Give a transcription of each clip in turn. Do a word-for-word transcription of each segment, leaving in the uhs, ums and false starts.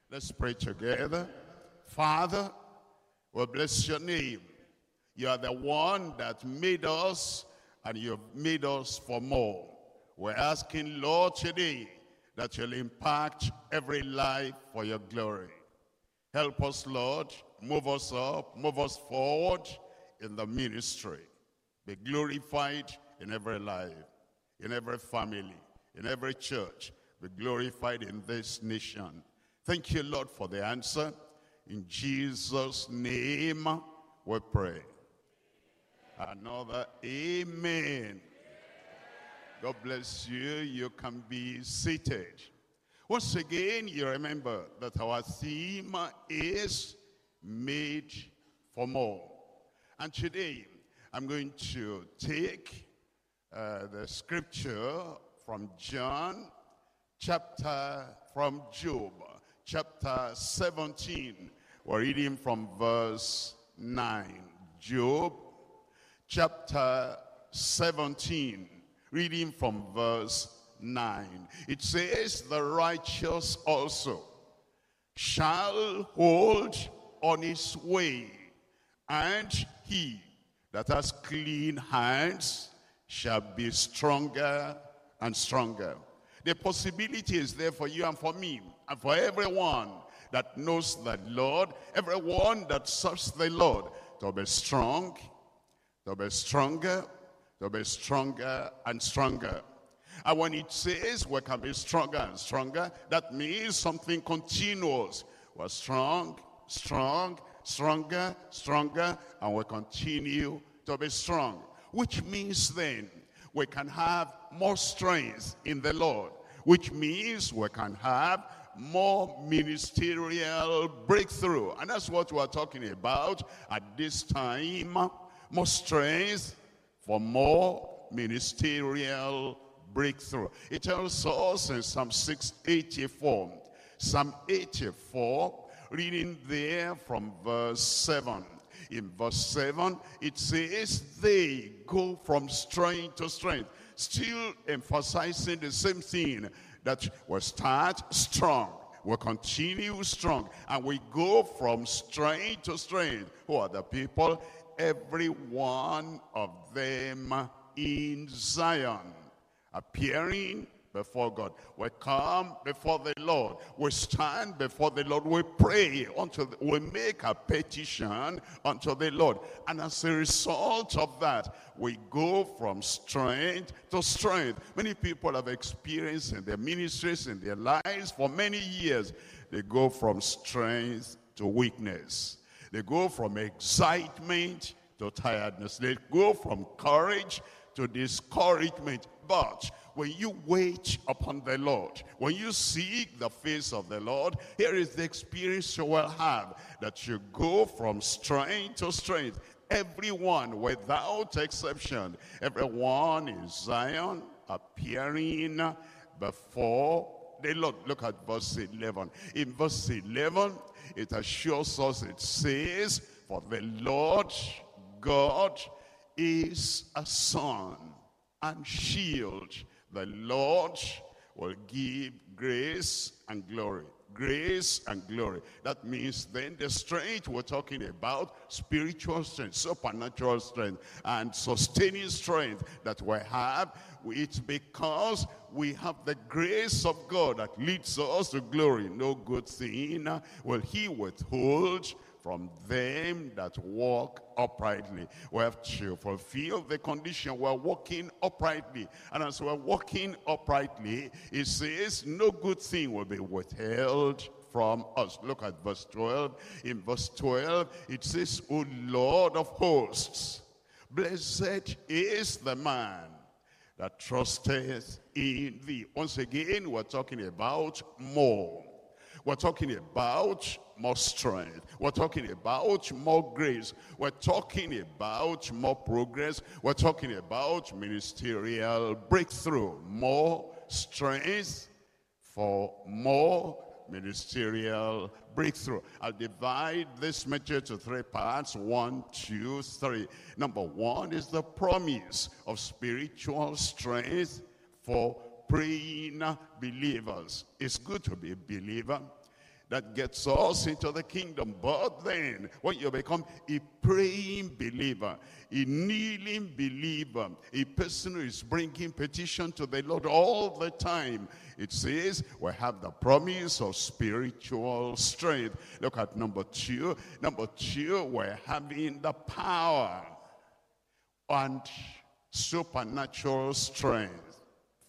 Let's pray together. Father, we bless your name. You are the one that made us, and you've made us for more. We're asking, Lord, today that you'll impact every life for your glory. Help us, Lord. Move us up, move us forward in the ministry. Be glorified in every life, in every family, in every church. Be glorified in this nation. Thank you, Lord, for the answer. In Jesus' name we pray. Another amen. God bless you. You can be seated. Once again, you remember that our theme is made for more. And today, I'm going to take uh, the scripture from John, chapter from Job, chapter seventeen. We're reading from verse nine. Job, chapter seventeen, reading from verse nine. It says, the righteous also shall hold on his way, and he that has clean hands shall be stronger and stronger. The possibility is there for you and for me, and for everyone that knows the Lord, everyone that serves the Lord, to be strong, to be stronger, to be stronger and stronger. And when it says we can be stronger and stronger, that means something continuous. We're strong, strong, stronger, stronger, and we continue to be strong. Which means then we can have more strength in the Lord, which means we can have more ministerial breakthrough. And that's what we're talking about at this time. More strength for more ministerial breakthrough. It tells us in Psalm six eighty-four. Psalm eighty-four, reading there from verse seven. In verse seven, it says, they go from strength to strength. Still emphasizing the same thing, that we start strong, we continue strong, and we go from strength to strength. Who are the people? Every one of them in Zion, appearing before God. We come before the Lord. We stand before the Lord. We pray unto the, we make a petition unto the Lord. And as a result of that, we go from strength to strength. Many people have experienced in their ministries, in their lives for many years. They go from strength to weakness. They go from excitement to tiredness. They go from courage to discouragement. But when you wait upon the Lord, when you seek the face of the Lord, here is the experience you will have, that you go from strength to strength. Everyone, without exception, everyone in Zion appearing before the Lord. Look at verse eleven. In verse eleven, it assures us, it says, for the Lord God is a sun and shield. The Lord will give grace and glory. Grace and glory. That means then the strength we're talking about, spiritual strength, supernatural strength, and sustaining strength that we have, it's because we have the grace of God that leads us to glory. No good thing will he withhold from them that walk uprightly. We have to fulfill the condition. We're walking uprightly. And as we're walking uprightly, it says no good thing will be withheld from us. Look at verse twelve. In verse twelve, it says, O Lord of hosts, blessed is the man that trusteth in thee. Once again, we're talking about more. We're talking about more strength. We're talking about more grace. We're talking about more progress. We're talking about ministerial breakthrough. More strength for more ministerial breakthrough. I'll divide this message to three parts. One, two, three. Number one is the promise of spiritual strength for praying believers. It's good to be a believer. that gets us into the kingdom. But then, when you become a praying believer, a kneeling believer, a person who is bringing petition to the Lord all the time, it says we have the promise of spiritual strength. Look at number two. Number two, we're having the power and supernatural strength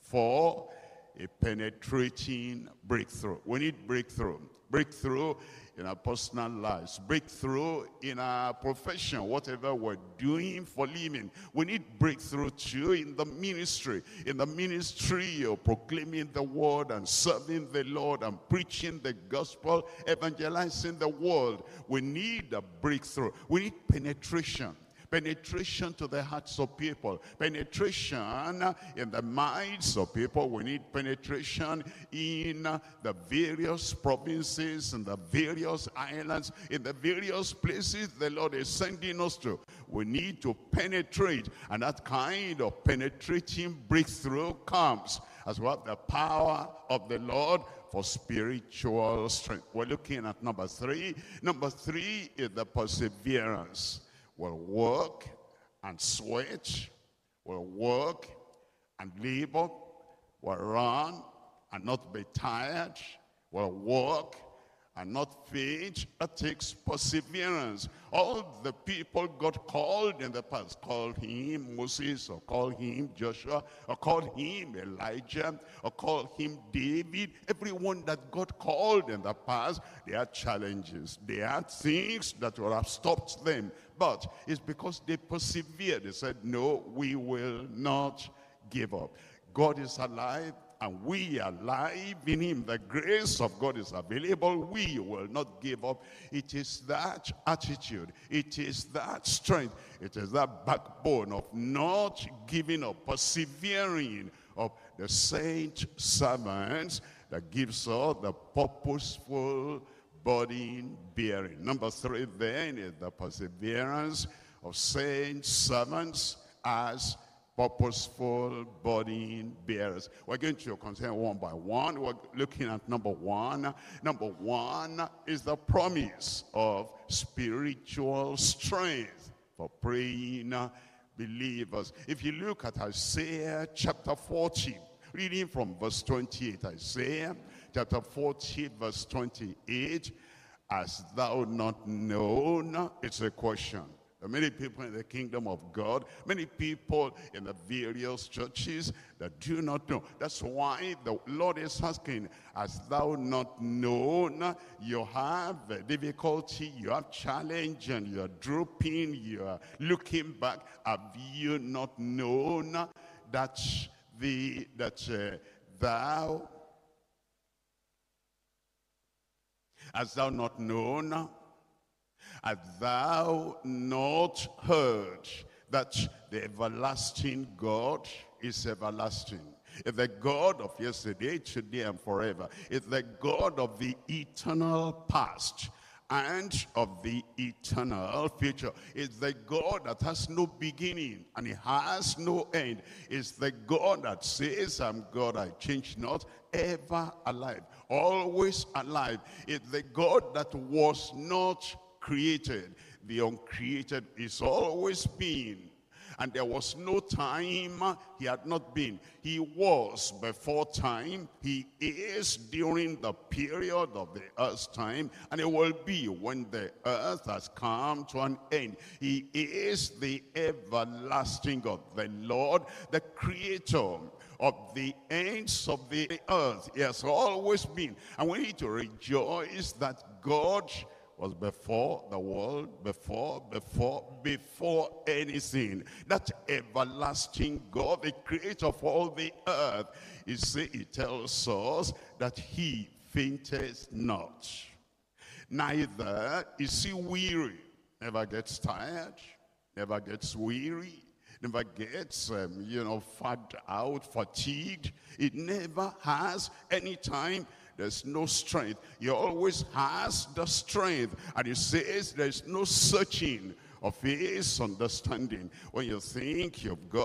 for a penetrating breakthrough. We need breakthrough. Breakthrough in our personal lives. Breakthrough in our profession, whatever we're doing for living. We need breakthrough too in the ministry. In the ministry of proclaiming the word and serving the Lord and preaching the gospel, evangelizing the world. We need a breakthrough. We need penetration. Penetration to the hearts of people. Penetration in the minds of people. We need penetration in the various provinces and the various islands, in the various places the Lord is sending us to. We need to penetrate, and that kind of penetrating breakthrough comes as well, the power of the Lord for spiritual strength. We're looking at number three. Number three is the perseverance. We'll work and sweat, we'll work and labor, we'll run and not be tired, we'll work and not faint. That takes perseverance. All the people God called in the past, called him Moses, or called him Joshua, or called him Elijah, or called him David. Everyone that God called in the past, they had challenges. They had things that would have stopped them. But it's because they persevered. They said, no, we will not give up. God is alive, and we are alive in him. The grace of God is available. We will not give up. It is that attitude. It is that strength. It is that backbone of not giving up, persevering of the saint servants that gives us the purposeful burden bearing. Number three then is the perseverance of saint servants as purposeful burden bearers. We're going to consider one by one. We're looking at number one. Number one is the promise of spiritual strength for praying believers. If you look at Isaiah chapter forty, reading from verse twenty-eight, Isaiah chapter forty, verse twenty-eight, hast thou not known? It's a question. There are many people in the kingdom of God, many people in the various churches that do not know. That's why the Lord is asking, hast thou not known? You have difficulty, you have challenge, and you are drooping, you are looking back. Have you not known that the that uh, thou hast thou not known? Hast thou not heard that the everlasting God is everlasting? Is the God of yesterday, today, and forever. Is the God of the eternal past and of the eternal future. Is the God that has no beginning and he has no end. Is the God that says, I'm God, I change not, ever alive, always alive. Is the God that was not created. The uncreated is always been, and there was no time he had not been. He was before time, he is during the period of the earth's time, and it will be when the earth has come to an end. He is the everlasting God, the Lord, the creator of the ends of the earth. He has always been, and we need to rejoice that God was before the world, before, before, before anything. That everlasting God, the creator of all the earth, he, say, he tells us that he fainteth not. Neither is he weary. Never gets tired, never gets weary, never gets, um, you know, fagged out, fatigued. It never has any time. There's no strength. He always has the strength. And he says there's no searching of his understanding. When you think you've got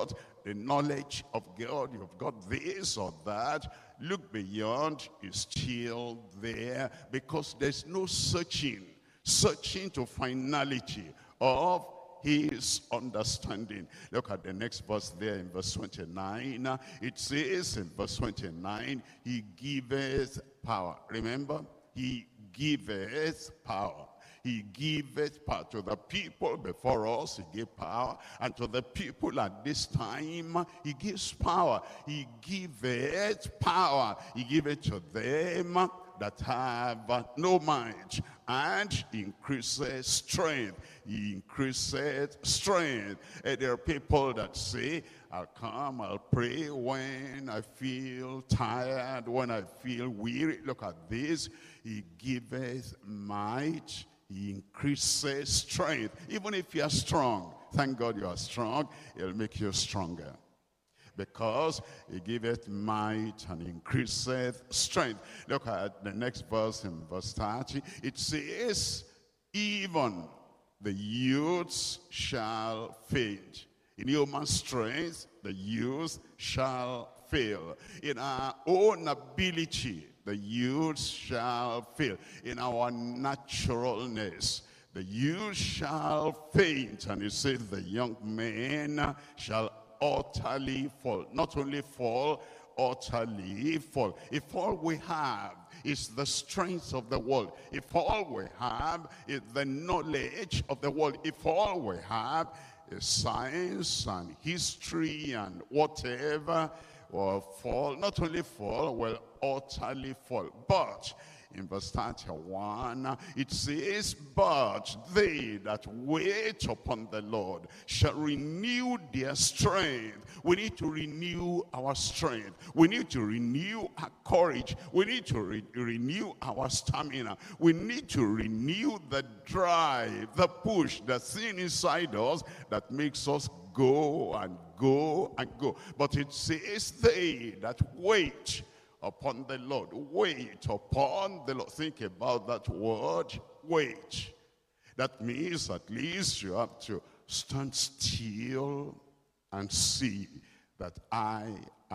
the knowledge of God, you've got this or that. Look beyond, is still there, because there's no searching, searching to finality of his understanding. Look at the next verse there in verse twenty-nine. It says in verse twenty-nine, he giveth power. Remember, he giveth power. He giveth power to the people before us. He gave power, and to the people at this time, he gives power. He giveth power. He giveth to them that have no might, and increases strength. He increases strength. And there are people that say, I'll come, I'll pray when I feel tired, when I feel weary. Look at this. He giveth might. He increases strength. Even if you are strong, thank God you are strong, he'll make you stronger. Because he giveth might and increaseth strength. Look at the next verse in verse thirty. It says, even the youths shall faint. In human strength, the youth shall fail. In our own ability, the youths shall fail. In our naturalness, the youth shall faint. And it says, the young men shall utterly fall. Not only fall, utterly fall. If all we have is the strength of the world, if all we have is the knowledge of the world, if all we have is science and history and whatever, will fall. Not only fall, will utterly fall. But in verse thirty-one, it says, but they that wait upon the Lord shall renew their strength. We need to renew our strength. We need to renew our courage. We need to re renew our stamina. We need to renew the drive, the push, the thing inside us that makes us go and go and go. But it says, they that wait upon the Lord. Wait upon the Lord. Think about that word, wait. That means at least you have to stand still and see that I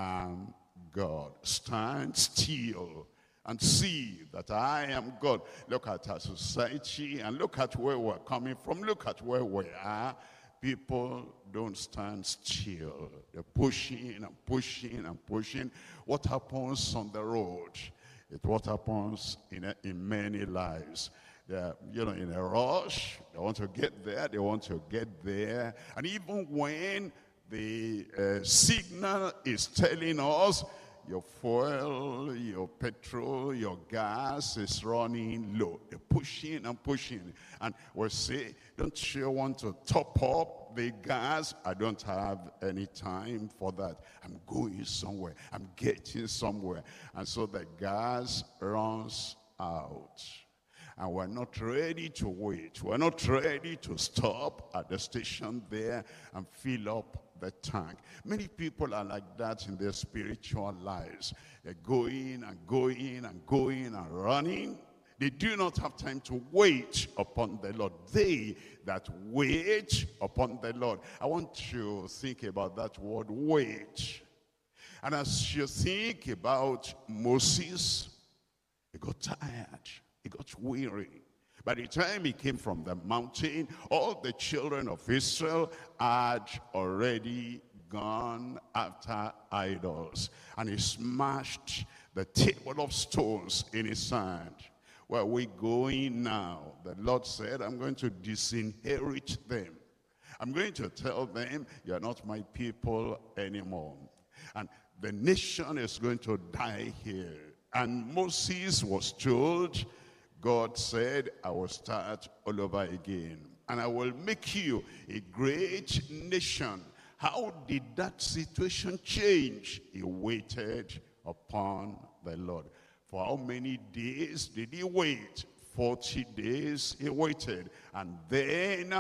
am God. Stand still and see that I am God. Look at our society and look at where we're coming from. Look at where we are. People don't stand still. They're pushing and pushing and pushing. What happens on the road? It's what happens in, a, in many lives. They're, you know, in a rush. They want to get there. They want to get there. And even when the uh, signal is telling us your fuel, your petrol, your gas is running low. They're pushing and pushing. And we'll say, don't you want to top up the gas? I don't have any time for that. I'm going somewhere. I'm getting somewhere. And so the gas runs out. And we're not ready to wait. We're not ready to stop at the station there and fill up the tank. Many people are like that in their spiritual lives. They're going and going and going and running. They do not have time to wait upon the Lord. They that wait upon the Lord. I want you to think about that word, wait. And as you think about Moses, he got tired. He got weary. By the time he came from the mountain, all the children of Israel had already gone after idols. And he smashed the table of stones in his hand. Where are we going now? The Lord said, I'm going to disinherit them. I'm going to tell them, you're not my people anymore. And the nation is going to die here. And Moses was told, God said, I will start all over again. And I will make you a great nation. How did that situation change? He waited upon the Lord. For how many days did he wait? forty days he waited. And then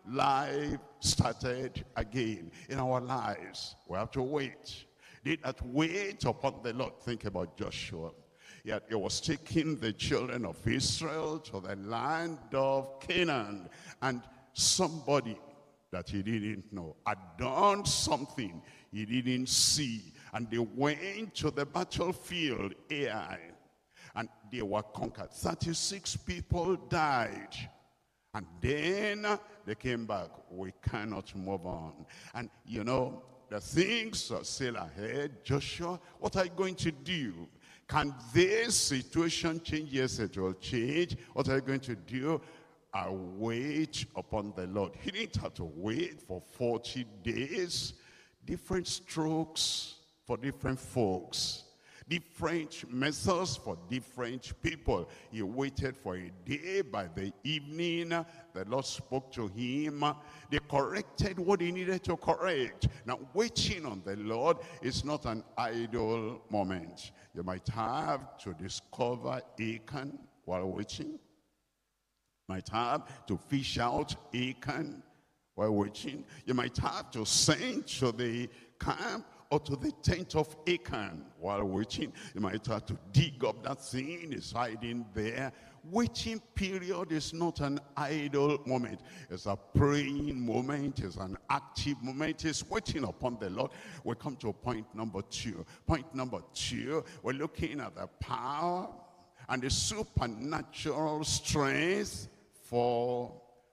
life started again. In our lives, we have to wait. Did not wait upon the Lord. Think about Joshua. Yet he was taking the children of Israel to the land of Canaan. And somebody that he didn't know, had done something he didn't see. And they went to the battlefield, Ai, and they were conquered. thirty-six people died. And then they came back. We cannot move on. And you know, the things are still ahead. Joshua, what are you going to do? Can this situation change? Yes, it will change. What are you going to do? I wait upon the Lord. He didn't have to wait for forty days. Different strokes for different folks. Different methods for different people. He waited for a day. By the evening, the Lord spoke to him. They corrected what he needed to correct. Now, waiting on the Lord is not an idle moment. You might have to discover Achan while waiting. Might have to fish out Achan while waiting. You might have to send to the camp or to the tent of Achan while waiting. You might have to dig up that thing is hiding there. Waiting period is not an idle moment. It's a praying moment. It's an active moment. It's waiting upon the Lord. We come to point number two. Point number two, we're looking at the power and the supernatural strength for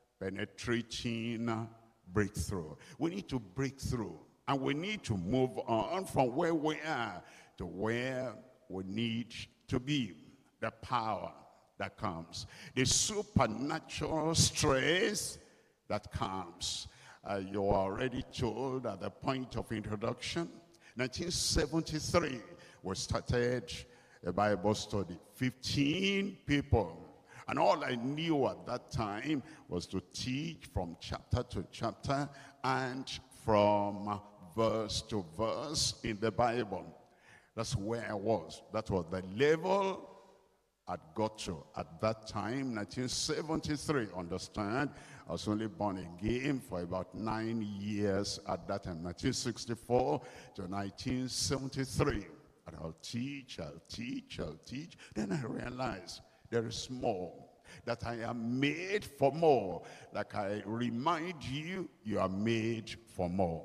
penetrating breakthrough. We need to break through. And we need to move on from where we are to where we need to be. The power that comes. The supernatural strength that comes. Uh, you are already told at the point of introduction. nineteen seventy-three, we started a Bible study. fifteen people. And all I knew at that time was to teach from chapter to chapter and from verse to verse in the Bible. That's where I was. That was the level I'd got to at that time, nineteen seventy-three. Understand, I was only born again for about nine years at that time, nineteen sixty-four to nineteen seventy-three. And I'll teach, I'll teach, I'll teach. Then I realized there is more. That I am made for more. Like I remind you, you are made for more.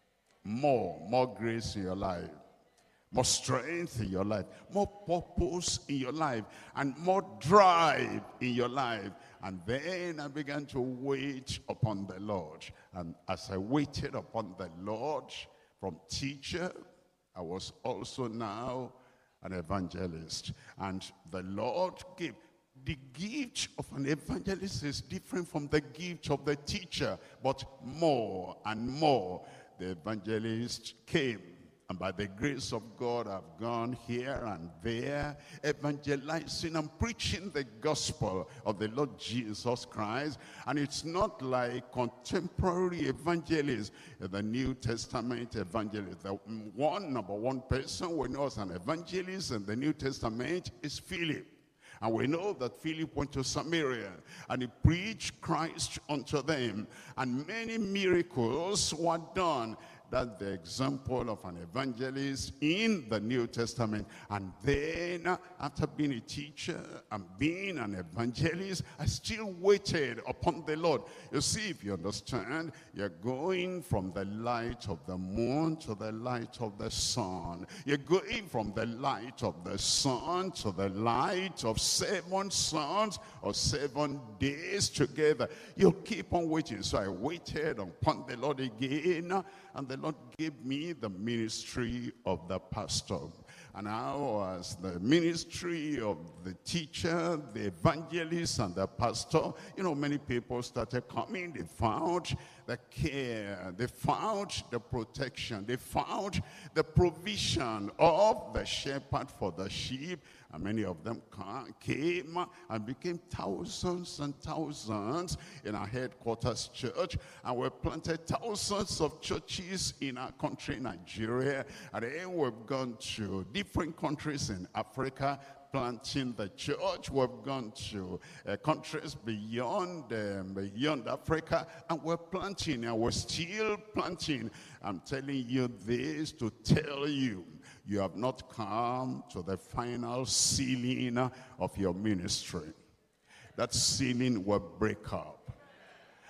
More, more grace in your life. More strength in your life. More purpose in your life. And more drive in your life. And then I began to wait upon the Lord. And as I waited upon the Lord, from teacher, I was also now an evangelist. And the Lord gave. The gift of an evangelist is different from the gift of the teacher, but more and more the evangelist came. And by the grace of God, I've gone here and there, evangelizing and preaching the gospel of the Lord Jesus Christ. And it's not like contemporary evangelists, the New Testament evangelists. The one, number one person we know as an evangelist in the New Testament is Philip. And we know that Philip went to Samaria and he preached Christ unto them. And many miracles were done. That's the example of an evangelist in the New Testament. And then, after being a teacher and being an evangelist, I still waited upon the Lord. You see, if you understand, you're going from the light of the moon to the light of the sun. You're going from the light of the sun to the light of seven suns or seven days together. You keep on waiting. So I waited upon the Lord again. And the Lord gave me the ministry of the pastor. And now as the ministry of the teacher, the evangelist, and the pastor, you know, many people started coming. They found the care, they found the protection, they found the provision of the shepherd for the sheep. And many of them came and became thousands and thousands in our headquarters church. And we planted thousands of churches in our country, Nigeria. And then we've gone to different countries in Africa, planting the church. We've gone to uh, countries beyond, um, beyond Africa. And we're planting, and we're still planting. I'm telling you this to tell you, you have not come to the final ceiling of your ministry. That ceiling will break up.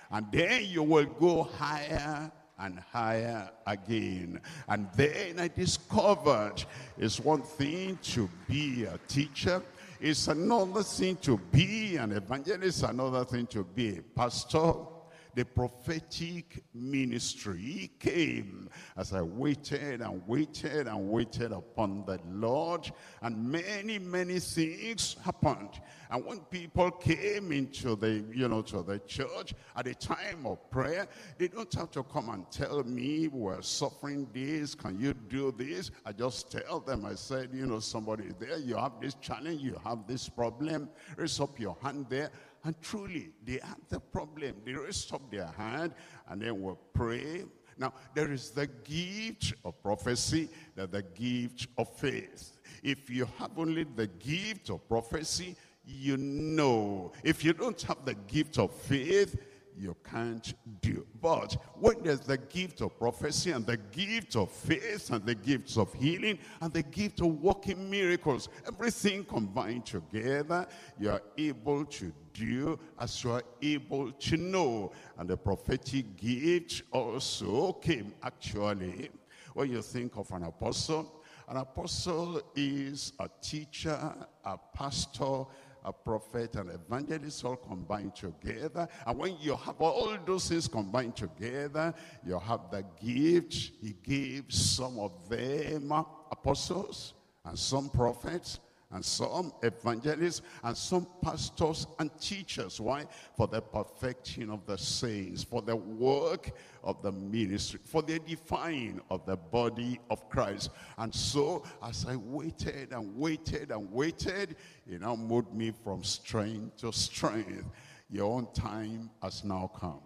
And then you will go higher and higher again. And then I discovered it's one thing to be a teacher, it's another thing to be an evangelist, another thing to be a pastor. The prophetic ministry came as I waited and waited and waited upon the Lord, and many, many things happened. And when people came into the, you know, to the church at the time of prayer, they don't have to come and tell me, we're suffering this, can you do this? I just tell them, I said, you know, somebody is there, you have this challenge, you have this problem, raise up your hand there. And truly, they had the problem. They raised up their hand, and then we'll pray. Now, there is the gift of prophecy, there's the gift of faith. If you have only the gift of prophecy, you know. If you don't have the gift of faith, you can't do. But when there's the gift of prophecy and the gift of faith and the gifts of healing and the gift of working miracles, everything combined together, you are able to do as you are able to know. And the prophetic gift also came actually. When you think of an apostle, an apostle is a teacher, a pastor, a prophet, and evangelist, all combined together. And when you have all those things combined together, you have the gift. He gave some of them apostles, and some prophets, and some evangelists, and some pastors and teachers. Why? For the perfecting of the saints, for the work of the ministry, for the edifying of the body of Christ. And so, as I waited and waited and waited, he now moved me from strength to strength. Your own time has now come.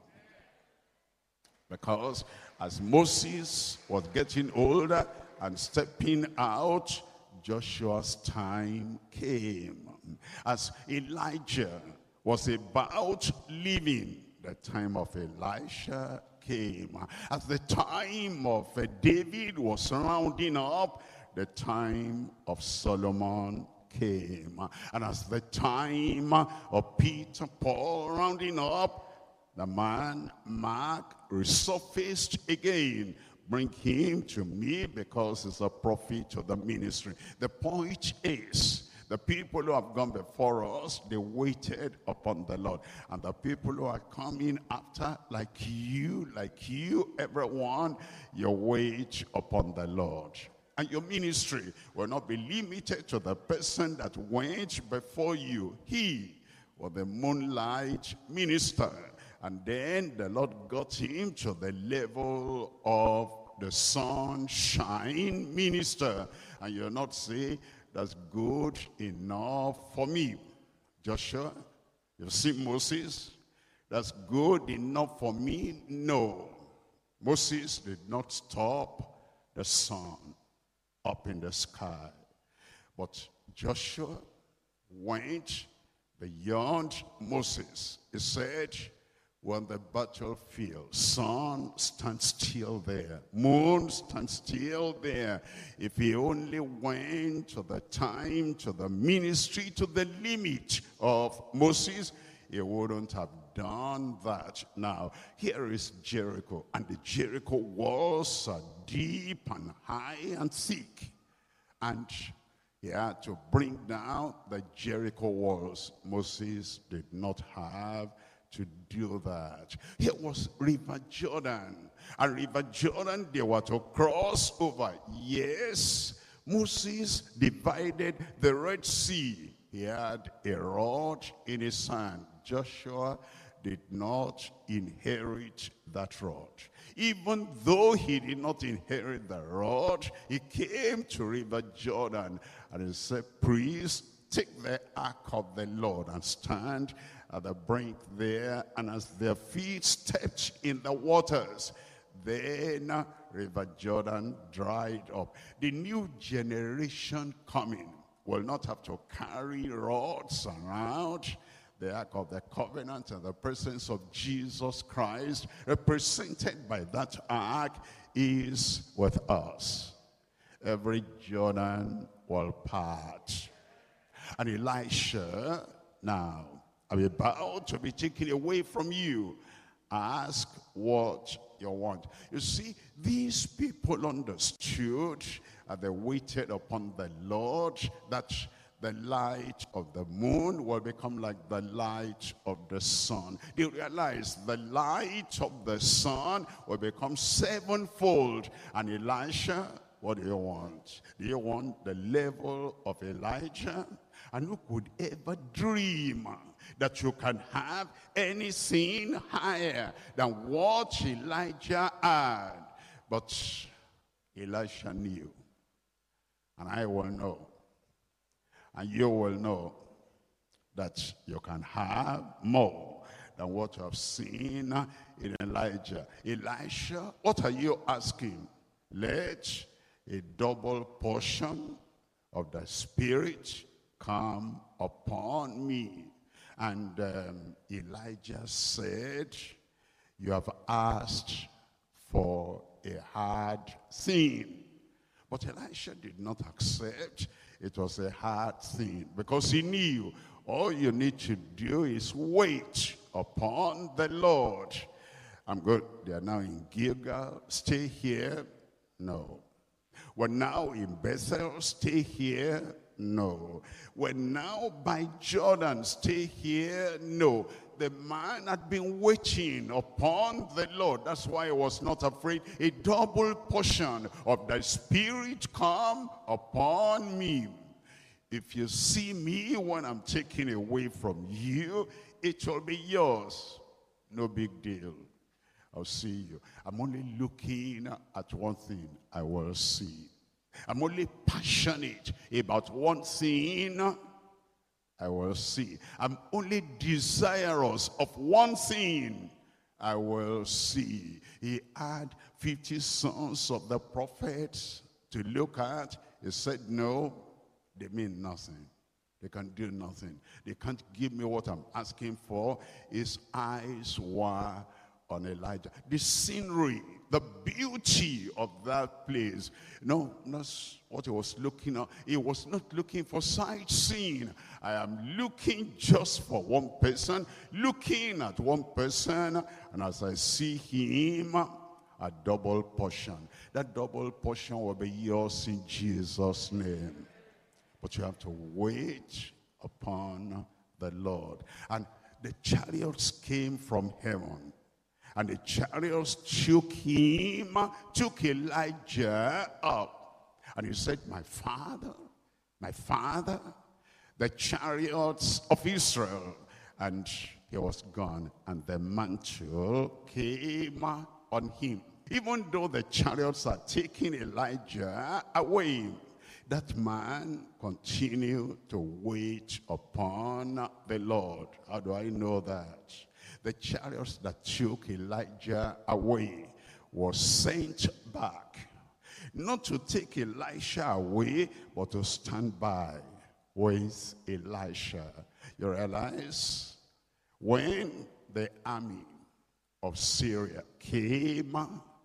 Because as Moses was getting older and stepping out, Joshua's time came. As Elijah was about leaving, the time of Elisha came. As the time of David was rounding up, the time of Solomon came. And as the time of Peter, Paul rounding up, the man Mark resurfaced again. Bring him to me because he's a prophet of the ministry. The point is, the people who have gone before us, they waited upon the Lord. And the people who are coming after, like you, like you, everyone, you wait upon the Lord. And your ministry will not be limited to the person that went before you. He was the moonlight minister. And then the Lord got him to the level of the sunshine minister. And you'll not say, that's good enough for me. Joshua, you've seen Moses, that's good enough for me. No. Moses did not stop the sun up in the sky. But Joshua went beyond Moses. He said, when the battlefield, sun stands still there, moon stands still there. If he only went to the time, to the ministry, to the limit of Moses, he wouldn't have done that. Now, here is Jericho, and the Jericho walls are deep and high and thick. And he had to bring down the Jericho walls. Moses did not have to do that. Here was River Jordan. And River Jordan, they were to cross over. Yes, Moses divided the Red Sea. He had a rod in his hand. Joshua did not inherit that rod. Even though he did not inherit the rod, he came to River Jordan and he said, priest, take the ark of the Lord and stand at the brink there. And as their feet stepped in the waters, then River Jordan dried up. The new generation coming will not have to carry rods around. The Ark of the Covenant and the presence of Jesus Christ, represented by that Ark, is with us. Every Jordan will part. And Elisha, now, I'm about to be taken away from you. Ask what you want. You see, these people understood and they waited upon the Lord that the light of the moon will become like the light of the sun. They realized the light of the sun will become sevenfold. And Elisha, what do you want? Do you want the level of Elijah? And who could ever dream that you can have anything higher than what Elijah had? But Elisha knew, and I will know, and you will know, that you can have more than what you have seen in Elijah. Elisha, what are you asking? Let a double portion of the Spirit come upon me. And um, Elijah said, you have asked for a hard thing. But Elisha did not accept it was a hard thing, because he knew all you need to do is wait upon the Lord. I'm good. They are now in Gilgal. Stay here. No. We're now in Bethel. Stay here. No. We're now by Jordan. Stay here. No. The man had been waiting upon the Lord. That's why he was not afraid. A double portion of the Spirit come upon me. If you see me when I'm taken away from you, it will be yours. No big deal. I'll see you. I'm only looking at one thing. I will see. I'm only passionate about one thing. I will see. I'm only desirous of one thing. I will see. He had fifty sons of the prophets to look at. He said, no, they mean nothing. They can do nothing. They can't give me what I'm asking for. His eyes were on Elijah. The scenery, the beauty of that place. No, that's what he was looking at. He was not looking for sightseeing. I am looking just for one person, looking at one person, and as I see him, a double portion. That double portion will be yours in Jesus' name. But you have to wait upon the Lord. And the chariots came from heaven. And the chariots took him, took Elijah up. And he said, my father, my father, the chariots of Israel. And he was gone. And the mantle came on him. Even though the chariots are taking Elijah away, that man continued to wait upon the Lord. How do I know that? The chariots that took Elijah away was sent back. Not to take Elisha away, but to stand by with Elisha. You realize when the army of Syria came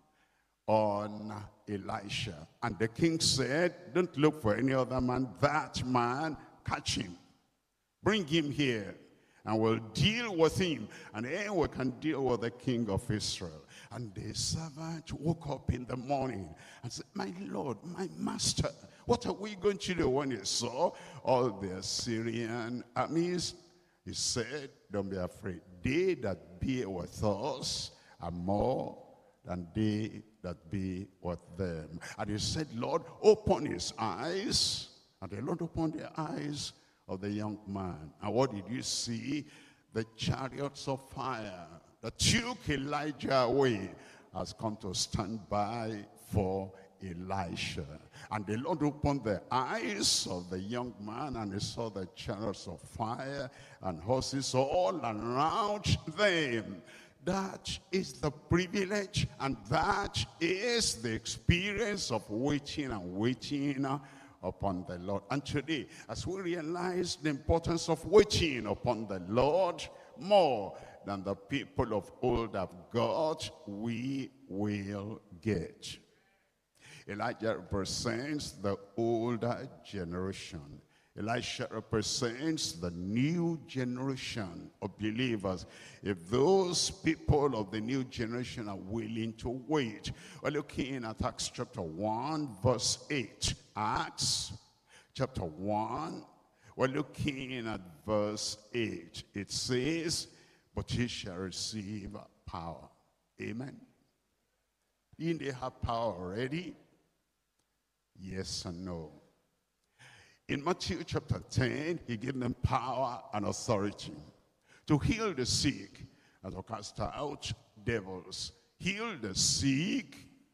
on Elisha, and the king said, don't look for any other man. That man, catch him. Bring him here. And we'll deal with him. And then we can deal with the king of Israel. And the servant woke up in the morning and said, my Lord, my master, what are we going to do? When he saw all the Assyrian armies, he said, don't be afraid. They that be with us are more than they that be with them. And he said, Lord, open his eyes. And the Lord opened the eyes of the young man. And what did you see? The chariots of fire that took Elijah away has come to stand by for Elisha. And the Lord opened the eyes of the young man, and he saw the chariots of fire and horses all around them. That is the privilege, and that is the experience of waiting and waiting upon the Lord. And today, as we realize the importance of waiting upon the Lord more than the people of old have got, we will get. Elijah represents the older generation. Elisha represents the new generation of believers. If those people of the new generation are willing to wait. We're looking at Acts chapter one, verse eight. Acts chapter one, we're looking at verse eight. It says, but ye shall receive power. Amen. Didn't they have power already? Yes and no. In Matthew chapter ten, he gave them power and authority to heal the sick and to cast out devils. Heal the sick,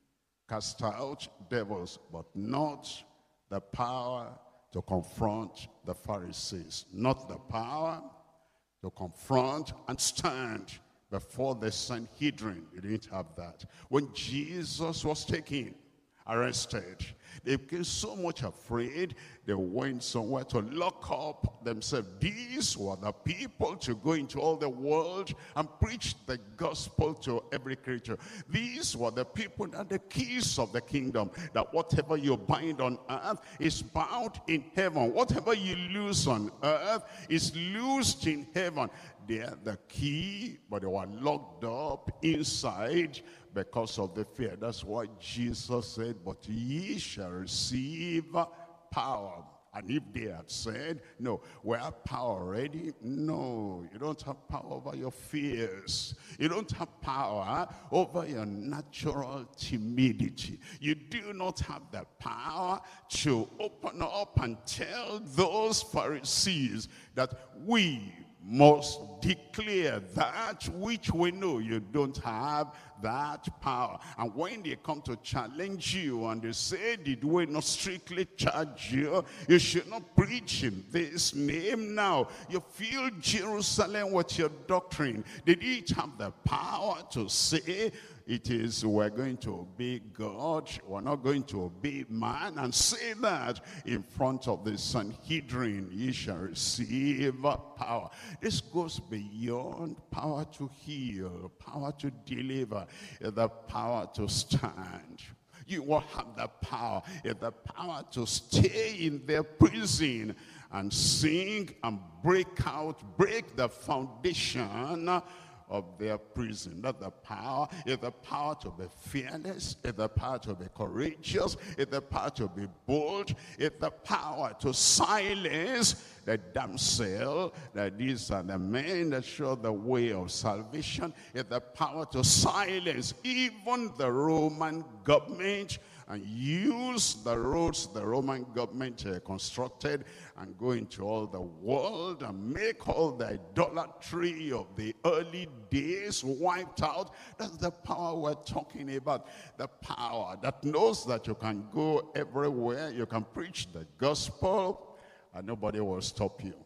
cast out devils, but not the power to confront the Pharisees. Not the power to confront and stand before the Sanhedrin. They didn't have that. When Jesus was taken, arrested, they became so much afraid, they went somewhere to lock up themselves. These were the people to go into all the world and preach the gospel to every creature. These were the people that the keys of the kingdom, that whatever you bind on earth is bound in heaven. Whatever you loose on earth is loosed in heaven. They are the key, but they were locked up inside because of the fear. That's why Jesus said, but ye shall receive power. And if they had said, no, we have power already. No, you don't have power over your fears. You don't have power over your natural timidity. You do not have the power to open up and tell those Pharisees that we must declare that which we know. You don't have that power. And when they come to challenge you and they say, did we not strictly charge you? You should not preach in this name now. You fill Jerusalem with your doctrine. They didn't have the power to say, it is, we're going to obey God, we're not going to obey man, and say that in front of the Sanhedrin. Ye shall receive power. This goes beyond power to heal, power to deliver, the power to stand. You will have the power, the power to stay in their prison and sing and break out, break the foundation of their prison. Not the power, is the power to be fearless, is the power to be courageous, is the power to be bold, is the power to silence the damsel, that these are the men that show the way of salvation, is the power to silence even the Roman government and use the roads the Roman government uh, constructed and go into all the world and make all the idolatry of the early days wiped out. That's the power we're talking about. The power that knows that you can go everywhere, you can preach the gospel, and nobody will stop you.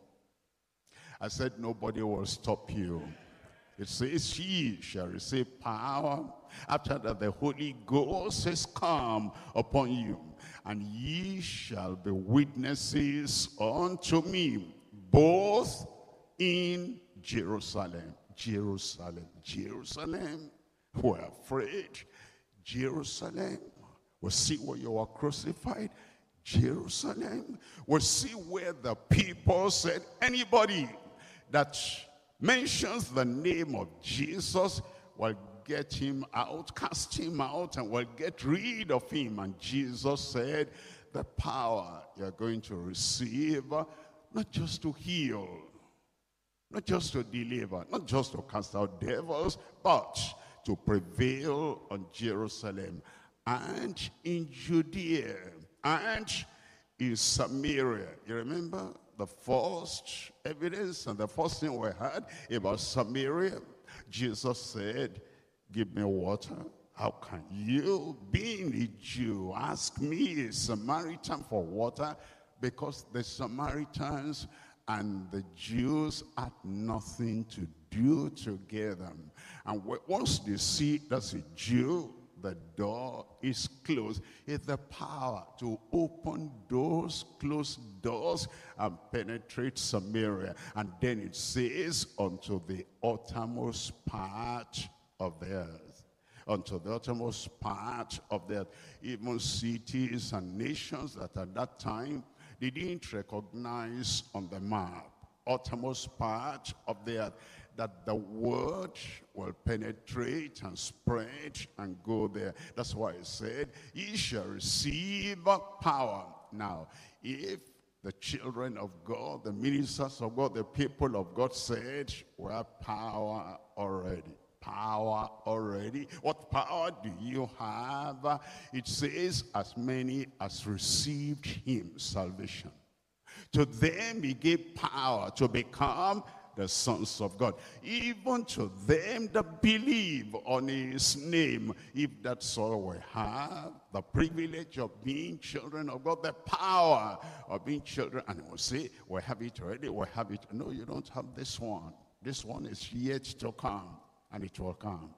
I said nobody will stop you. It says, ye shall receive power after that the Holy Ghost is come upon you, and ye shall be witnesses unto me, both in Jerusalem. Jerusalem, Jerusalem, we're afraid. Jerusalem, we'll see where you were crucified. Jerusalem, we'll see where the people said, anybody that mentions the name of Jesus, will get him out, cast him out, and will get rid of him. And Jesus said, the power you're going to receive, not just to heal, not just to deliver, not just to cast out devils, but to prevail on Jerusalem and in Judea and in Samaria. You remember the first evidence and the first thing we heard about Samaria? Jesus said, give me water. How can you, being a Jew, ask me, a Samaritan, for water? Because the Samaritans and the Jews had nothing to do together. And once they see that's a Jew, the door is closed. It's the power to open those closed doors and penetrate Samaria. And then it says, unto the uttermost part of the earth. Unto the uttermost part of the earth. Even cities and nations that at that time, They didn't recognize on the map, uttermost part of the earth, that the word will penetrate and spread and go there. That's why he said, ye shall receive power. Now, if the children of God, the ministers of God, the people of God said, we have power already. Power already. What power do you have? It says, as many as received him, salvation. To them he gave power to become the sons of God. Even to them that believe on his name. If that's all we have, the privilege of being children of God, the power of being children. And we'll say, we have it already, we have it. No, you don't have this one. This one is yet to come, and it will come.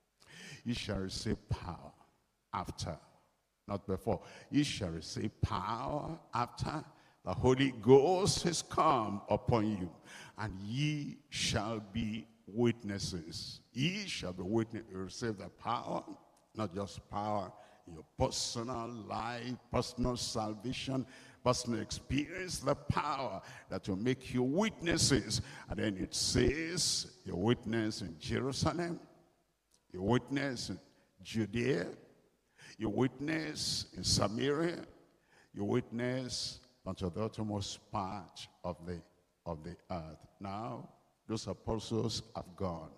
You shall receive power after, not before. You shall receive power after the Holy Ghost has come upon you, and ye shall be witnesses. Ye shall be witnesses. You receive the power, not just power in your personal life, personal salvation, personal experience, the power that will make you witnesses. And then it says, you witness in Jerusalem, you witness in Judea, you witness in Samaria, you witness unto the uttermost part of the of the earth. Now, those apostles have gone.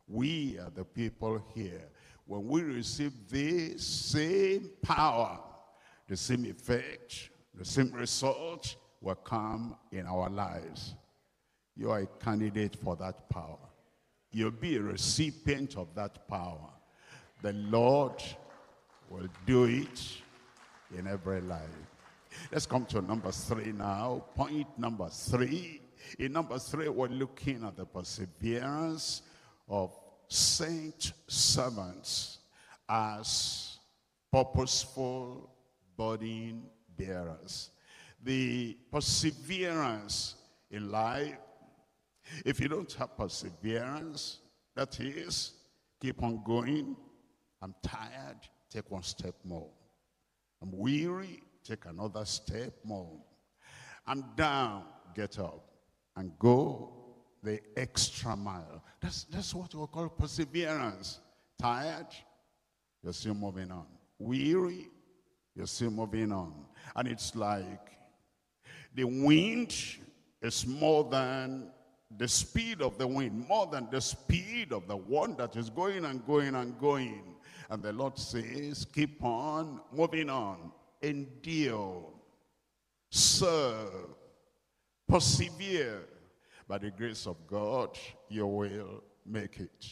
We are the people here. When we receive this same power, the same effect, the same result will come in our lives. You are a candidate for that power. You'll be a recipient of that power. The Lord will do it in every life. Let's come to number three now. Point number three. In number three, we're looking at the perseverance of saint servants as purposeful burden bearers. The perseverance in life. If you don't have perseverance, that is, keep on going. I'm tired, take one step more. I'm weary, take another step more. I'm down, get up and go the extra mile. That's, that's what we call perseverance. Tired, you're still moving on. Weary, you're still moving on. And it's like the wind is more than the speed of the wind, more than the speed of the one that is going and going and going. And the Lord says, keep on moving on. Endure, serve, persevere. By the grace of God, you will make it.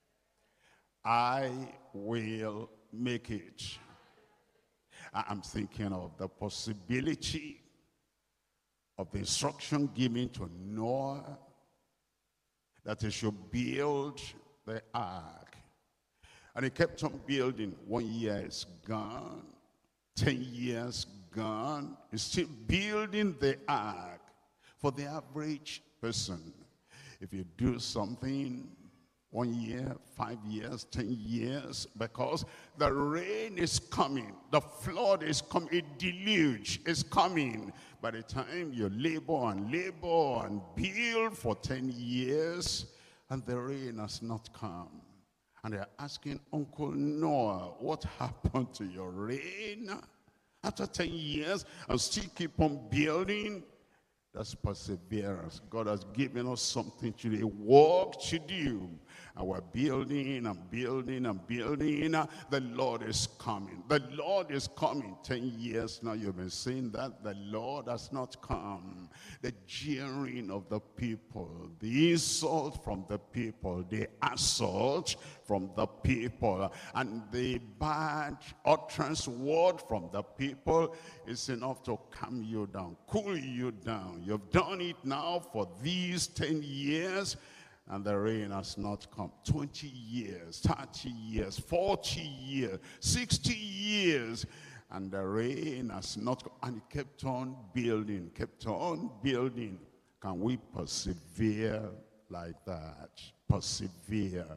I will make it. I'm thinking of the possibility of the instruction given to Noah that he should build the ark. And he kept on building. One year is gone. Ten years gone. He's still building the ark. For the average person, if you do something one year, five years, ten years, because the rain is coming, the flood is coming, a deluge is coming. By the time you labor and labor and build for ten years, and the rain has not come. And they're asking Uncle Noah, what happened to your rain? After ten years, and still keep on building. That's perseverance. God has given us something to do, a work to do. And we're building and building and building. The Lord is coming. The Lord is coming. Ten years now you've been saying that. The Lord has not come. The jeering of the people, the insult from the people, the assault from the people, and the bad utterance word from the people is enough to calm you down, cool you down. You've done it now for these ten years, and the rain has not come. twenty years, thirty years, forty years, sixty years, and the rain has not come. And it kept on building, kept on building. Can we persevere like that? Persevere.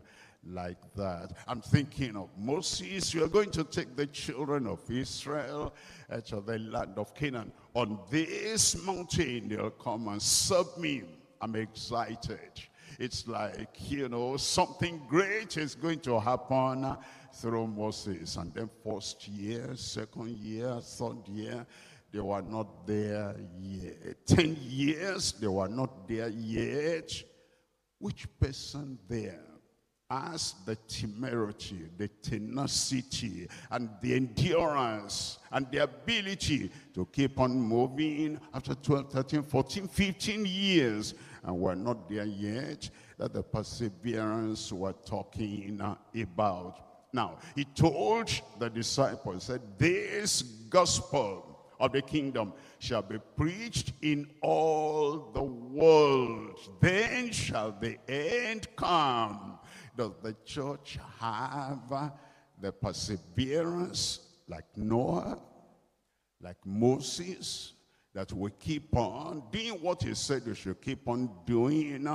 like that. I'm thinking of Moses. You are going to take the children of Israel out of the land of Canaan. On this mountain, they'll come and serve me. I'm excited. It's like, you know, something great is going to happen through Moses. And then first year, second year, third year, they were not there yet. Ten years, they were not there yet. Which person there has the temerity, the tenacity, and the endurance, and the ability to keep on moving after twelve, thirteen, fourteen, fifteen years, and we're not there yet? That the perseverance we're talking about. Now, he told the disciples, said, this gospel of the kingdom shall be preached in all the world. Then shall the end come. Does the church have the perseverance like Noah, like Moses, that we keep on doing what he said we should keep on doing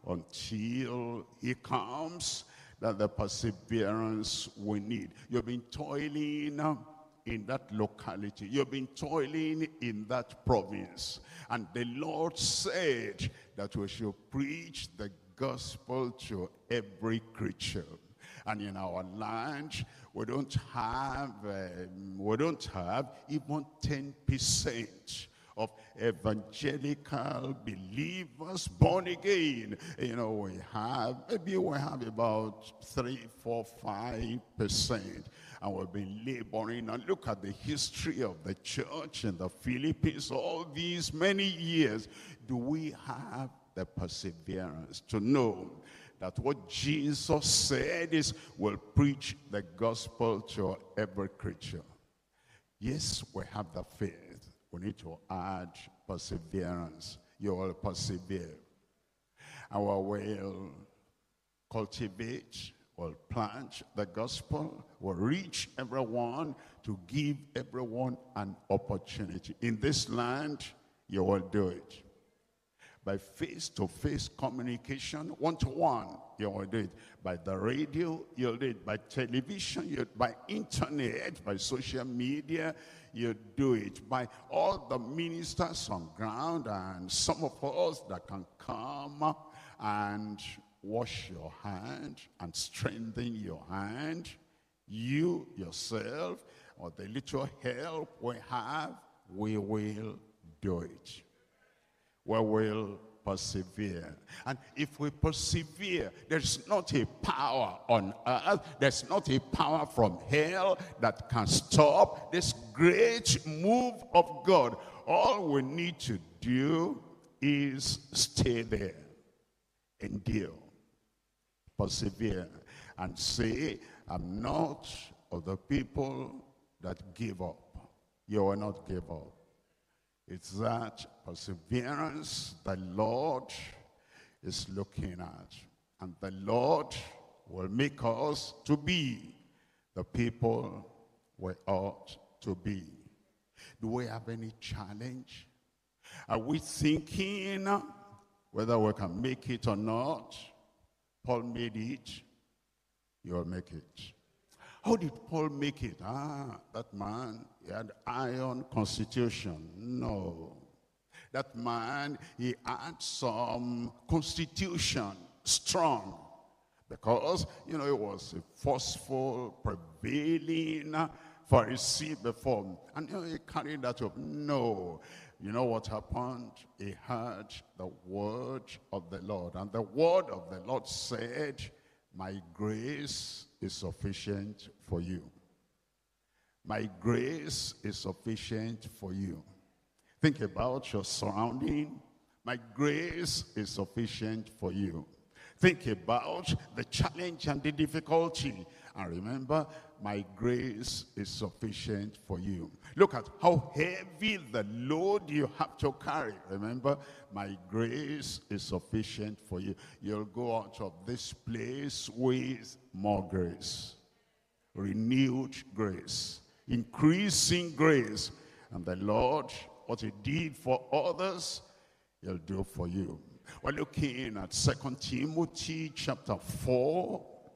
until he comes? That the perseverance we need. You've been toiling in that locality. You've been toiling in that province. And the Lord said that we should preach the gospel to every creature. And in our land, we don't have, um, we don't have even ten percent of evangelical believers born again. You know, we have, maybe we have about three, four, five percent. And we've been laboring. And look at the history of the church in the Philippines all these many years. Do we have the perseverance to know that what Jesus said is, we'll preach the gospel to every creature? Yes, we have the faith. We need to add perseverance. You will persevere. And we will cultivate, will plant the gospel, will reach everyone, to give everyone an opportunity. In this land, you will do it. By face-to-face communication, one-to-one, you will do it. By the radio, you'll do it. By television, you by internet, by social media, you do it. By all the ministers on ground, and some of us that can come and wash your hand and strengthen your hand, you yourself, or the little help we have, we will do it. We will persevere. And if we persevere, there's not a power on earth, there's not a power from hell that can stop this great move of God. All we need to do is stay there, endure, persevere, and say, I'm not of the people that give up. You will not give up. It's that perseverance the Lord is looking at. And the Lord will make us to be the people we ought to be. Do we have any challenge? Are we thinking whether we can make it or not? Paul made it. You'll make it. How did Paul make it? Ah, that man, he had iron constitution. No. That man, he had some constitution, strong. Because, you know, he was a forceful, prevailing Pharisee before. And you know, he carried that up. No. You know what happened? He heard the word of the Lord. And the word of the Lord said, my grace is sufficient for you. My grace is sufficient for you. Think about your surrounding. My grace is sufficient for you. Think about the challenge and the difficulty. And remember, my grace is sufficient for you. Look at how heavy the load you have to carry. Remember, my grace is sufficient for you. You'll go out of this place with more grace. Renewed grace. Increasing grace. And the Lord, what he did for others, he'll do for you. We're looking at Second Timothy chapter four.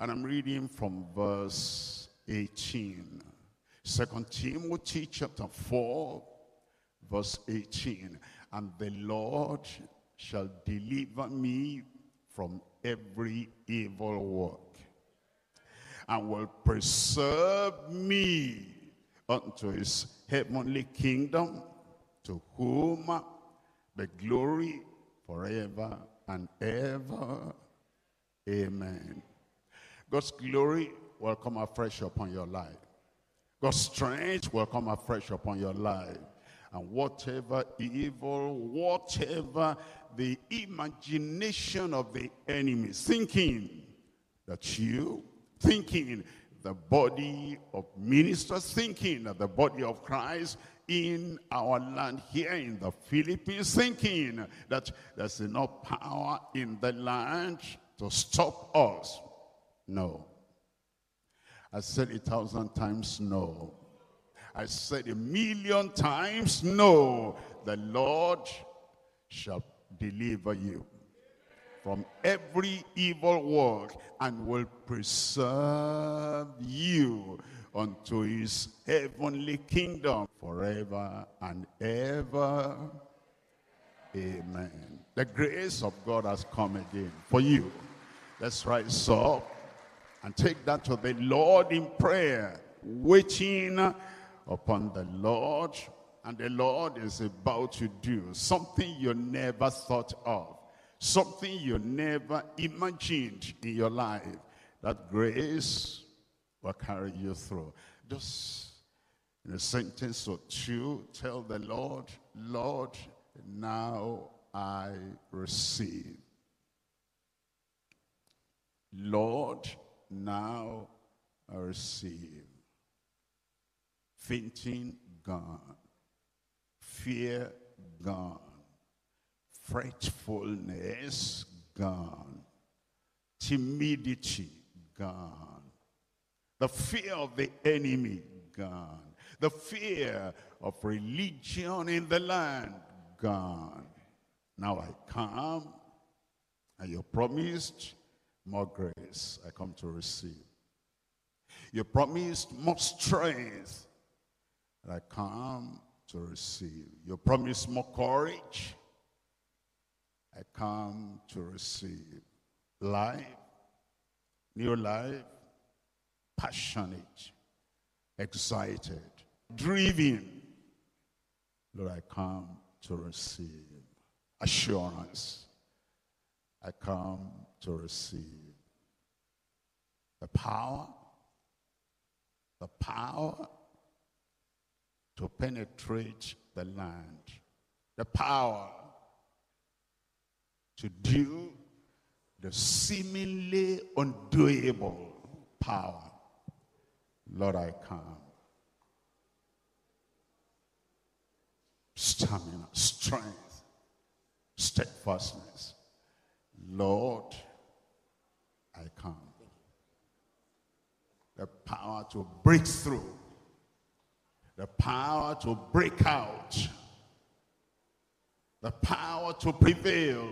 And I'm reading from verse eighteen. Second Timothy chapter four, verse eighteen. And the Lord shall deliver me from every evil work, and will preserve me unto his heavenly kingdom, to whom the glory forever and ever. Amen. God's glory will come afresh upon your life. God's strength will come afresh upon your life. And whatever evil, whatever the imagination of the enemy, thinking that you, thinking the body of ministers, thinking that the body of Christ in our land here in the Philippines, thinking that there's enough power in the land to stop us. No. I said a thousand times no. I said a million times no. The Lord shall deliver you from every evil work and will preserve you unto his heavenly kingdom forever and ever. Amen. The grace of God has come again for you. Let's rise up and take that to the Lord in prayer, waiting upon the Lord. And the Lord is about to do something you never thought of, something you never imagined in your life. That grace will carry you through. Just in a sentence or two, tell the Lord, Lord, now I receive. Lord, now I receive. Fainting gone. Fear gone. Fretfulness gone. Timidity gone. The fear of the enemy gone. The fear of religion in the land gone. Now I come, and you promised more grace. I come to receive. You promised more strength, and I come to receive. You promised more courage. I come to receive. Life, new life, passionate, excited, driven. Lord, I come to receive. Assurance, I come to receive. The power, the power to penetrate the land. The power to do the seemingly undoable power. Lord, I come. Stamina, strength, steadfastness. Lord, I come. The power to break through. The power to break out. The power to prevail.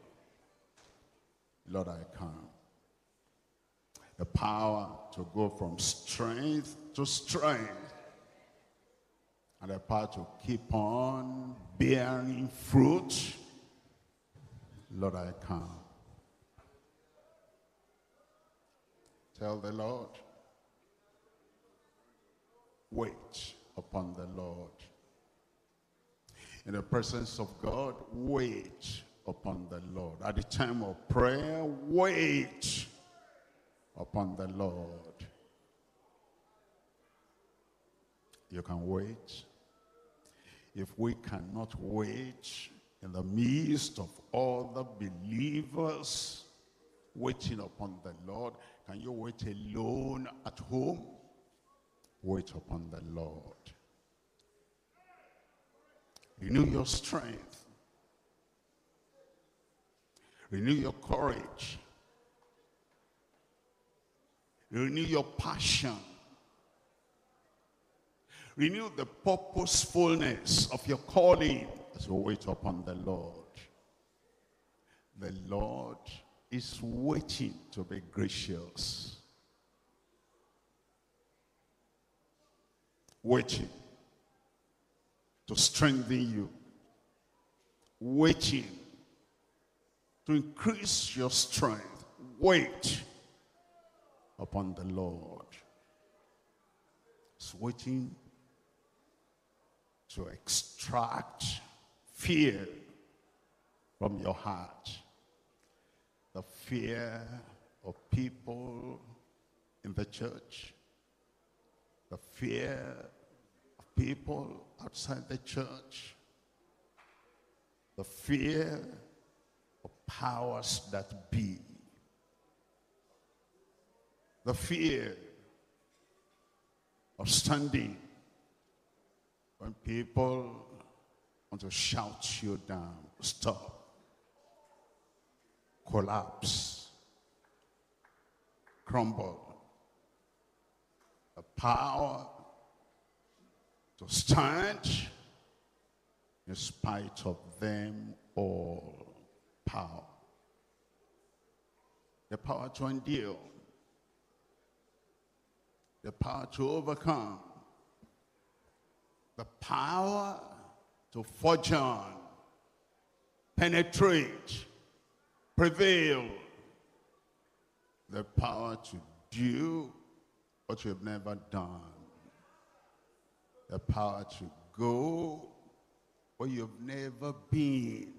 Lord, I come. The power to go from strength to strength. And the power to keep on bearing fruit. Lord, I come. Tell the Lord, wait upon the Lord. In the presence of God, wait upon the Lord. At the time of prayer, wait upon the Lord. You can wait. If we cannot wait in the midst of all the believers waiting upon the Lord, can you wait alone at home? Wait upon the Lord. Renew your strength. Renew your courage. Renew your passion. Renew the purposefulness of your calling as you wait upon the Lord. The Lord is waiting to be gracious. waiting to strengthen you, waiting to increase your strength. Wait upon the Lord. It's waiting to extract fear from your heart. The fear of people in the church, the fear of people outside the church, the fear of powers that be, the fear of standing when people want to shout you down, stop, collapse, crumble. The power to stand in spite of them all. Power. The power to endure. The power to overcome. The power to forge on, penetrate, prevail. The power to do what you've never done. The power to go where you've never been.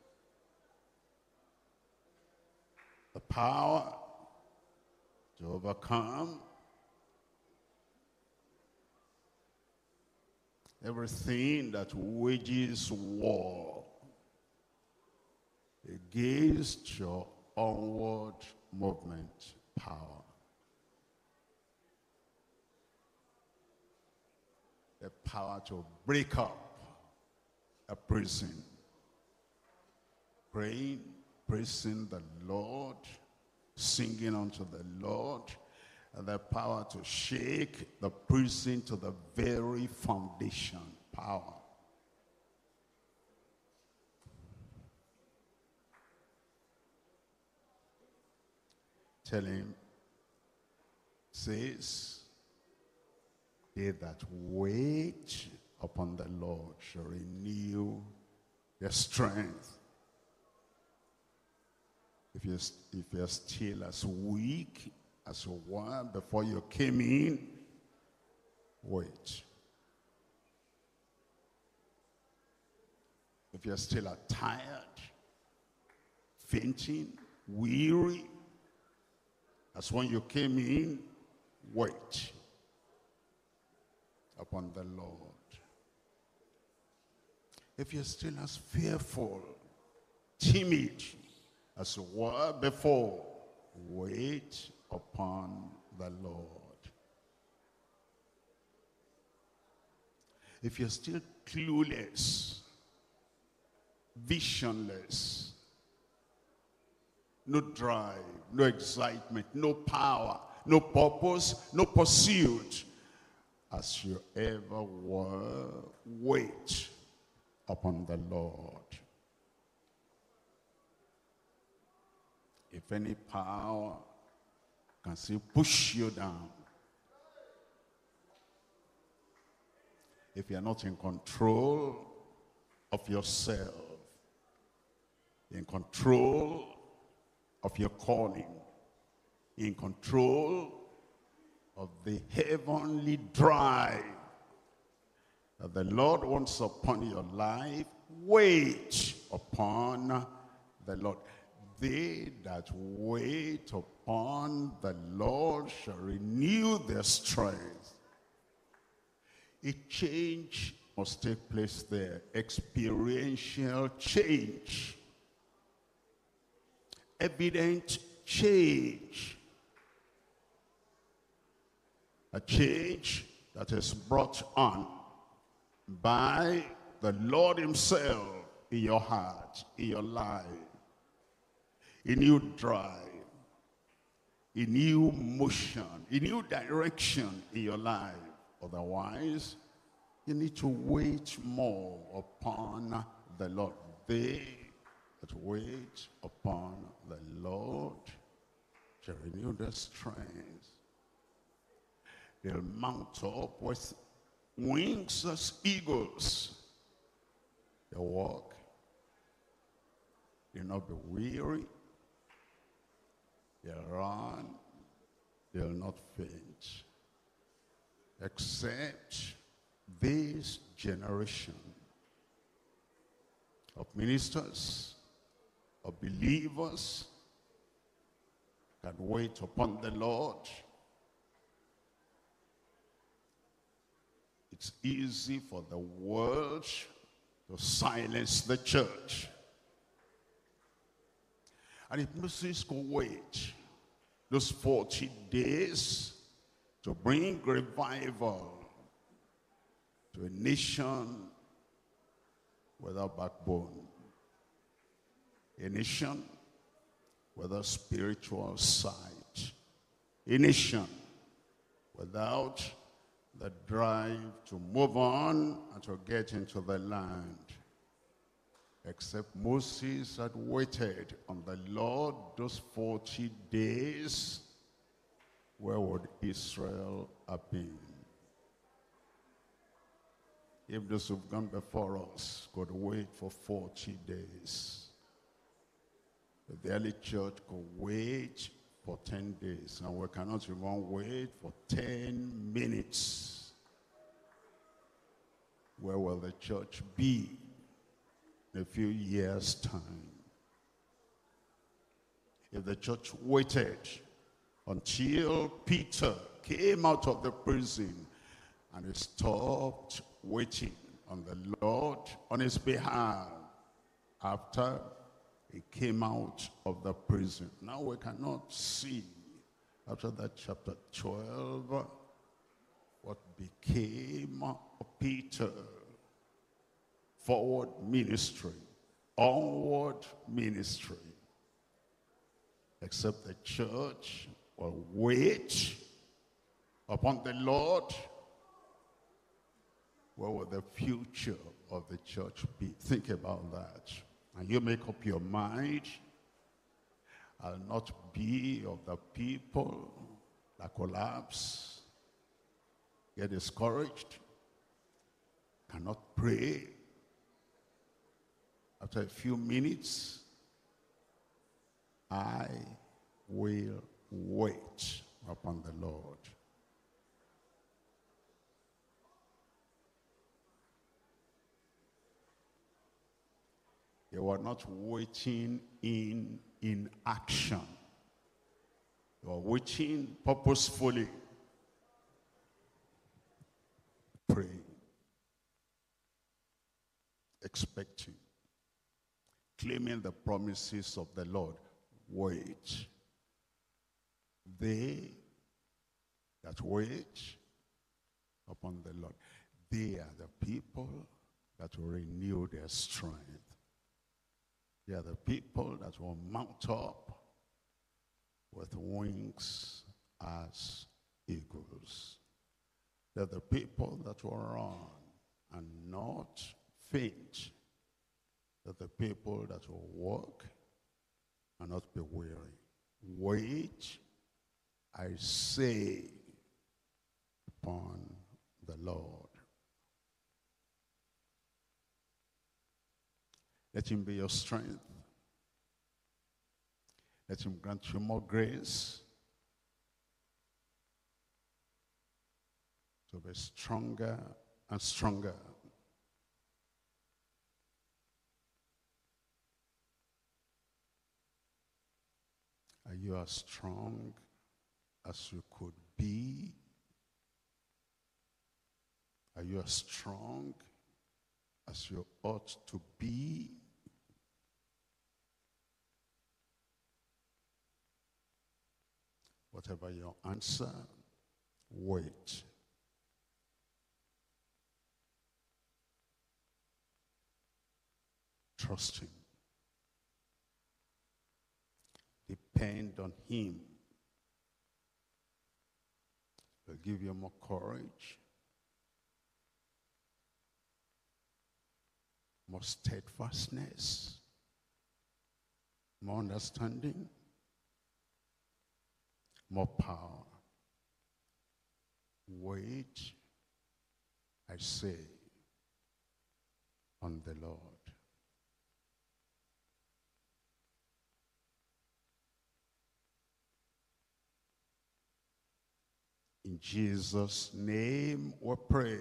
The power to overcome everything that wages war against your onward movement. Power. The power to break up a prison. Praying, praising the Lord, singing unto the Lord, and the power to shake the prison to the very foundation. Power. Tell him, says, they that wait upon the Lord shall renew their strength. If you're, if you're still as weak as you were before you came in, wait. If you're still tired, fainting, weary, as when you came in, wait upon the Lord. If you're still as fearful, timid as you were before, wait upon the Lord. If you're still clueless, visionless, no drive, no excitement, no power, no purpose, no pursuit, as you ever were, wait upon the Lord. If any power can still push you down, if you're not in control of yourself, in control of your calling, in control of the heavenly drive that the Lord wants upon your life, wait upon the Lord. They that wait upon the Lord shall renew their strength. A change must take place there, experiential change, evident change, a change that is brought on by the Lord himself in your heart, in your life, a new drive, a new motion, a new direction in your life. Otherwise, you need to wait more upon the Lord. They that wait upon the Lord shall renew their strength. They'll mount up with wings as eagles. They walk, they'll not be weary, they'll run, they'll not faint. Except this generation of ministers, of believers that wait upon the Lord. It's easy for the world to silence the church. And if Moses could wait those forty days to bring revival to a nation without backbone, a nation without spiritual sight, a nation without the drive to move on and to get into the land. Except Moses had waited on the Lord those forty days, where would Israel have been? If those who've gone before us could wait for forty days, if the early church could wait for ten days, and we cannot even wait for ten minutes, where will the church be in a few years' time? If the church waited until Peter came out of the prison and he stopped waiting on the Lord on his behalf after he came out of the prison. Now we cannot see after that chapter twelve what became of Peter. Forward ministry, onward ministry. Except the church will wait upon the Lord, where will the future of the church be? Think about that. And you make up your mind, I'll not be of the people that collapse, get discouraged, cannot pray. After a few minutes, I will wait upon the Lord. They were not waiting in inaction. They were waiting purposefully, praying, expecting, claiming the promises of the Lord. Wait. They that wait upon the Lord, they are the people that will renew their strength. They are the people that will mount up with wings as eagles. They're the people that will run and not faint. They're the people that will walk and not be weary. Wait, I say, upon the Lord. Let him be your strength. Let him grant you more grace to be stronger and stronger. Are you as strong as you could be? Are you as strong as you ought to be? Whatever your answer, wait. Trust him. Depend on him. He'll give you more courage, more steadfastness, more understanding, more power. Wait, I say on the Lord. In Jesus' name we pray.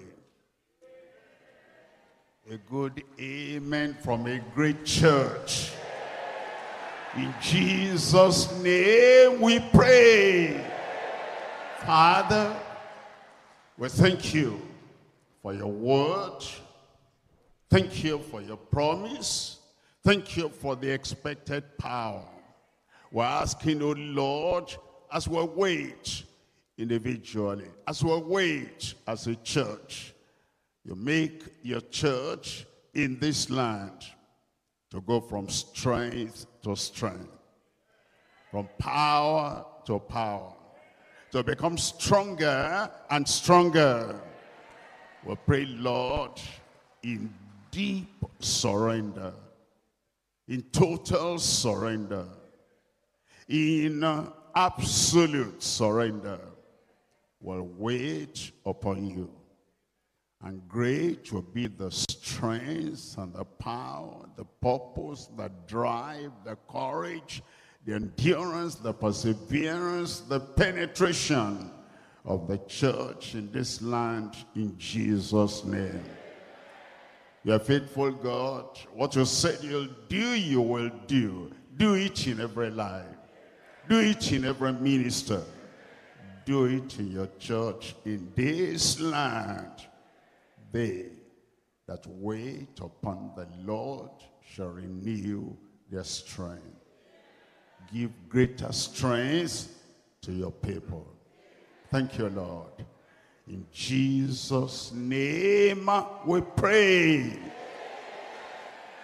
A good amen from a great church. In Jesus' name we pray. Father, we thank you for your word. Thank you for your promise. Thank you for the expected power. We're asking, oh Lord, as we wait individually, as we wait as a church, you make your church in this land to go from strength to strength, from power to power, to become stronger and stronger. We pray, Lord, in deep surrender, in total surrender, in absolute surrender. We'll wait upon you. And great will be the strength and the power, the purpose, the drive, the courage, the endurance, the perseverance, the penetration of the church in this land, in Jesus' name. You are faithful, God. What you said you'll do, you will do. Do it in every life. Do it in every minister. Do it in your church in this land. They that wait upon the Lord shall renew their strength. Give greater strength to your people. Thank you, Lord. In Jesus' name we pray.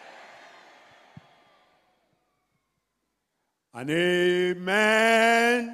And amen.